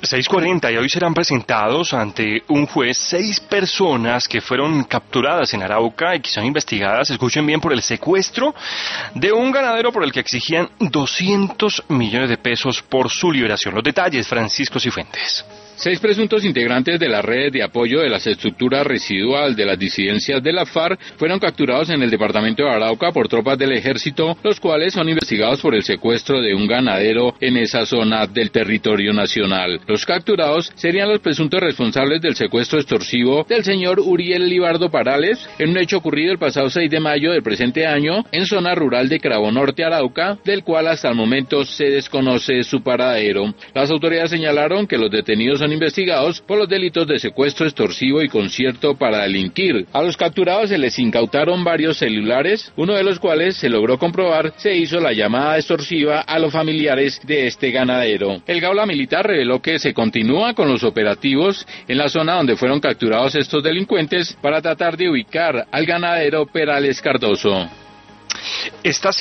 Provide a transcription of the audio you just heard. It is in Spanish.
6:40 y hoy serán presentados ante un juez 6 personas que fueron capturadas en Arauca y que son investigadas, escuchen bien, por el secuestro de un ganadero por el que exigían 200 millones de pesos por su liberación. Los detalles, Francisco Cifuentes. 6 presuntos integrantes de la red de apoyo de las estructuras residual de las disidencias de la FARC fueron capturados en el departamento de Arauca por tropas del ejército, los cuales son investigados por el secuestro de un ganadero en esa zona del territorio nacional. Los capturados serían los presuntos responsables del secuestro extorsivo del señor Uriel Libardo Parales, en un hecho ocurrido el pasado 6 de mayo del presente año en zona rural de Cravo Norte, Arauca, del cual hasta el momento se desconoce su paradero. Las autoridades señalaron que los detenidos son investigados por los delitos de secuestro extorsivo y concierto para delinquir. A los capturados se les incautaron varios celulares, uno de los cuales se logró comprobar se hizo la llamada extorsiva a los familiares de este ganadero. El Gaula Militar reveló que se continúa con los operativos en la zona donde fueron capturados estos delincuentes para tratar de ubicar al ganadero Perales Cardoso.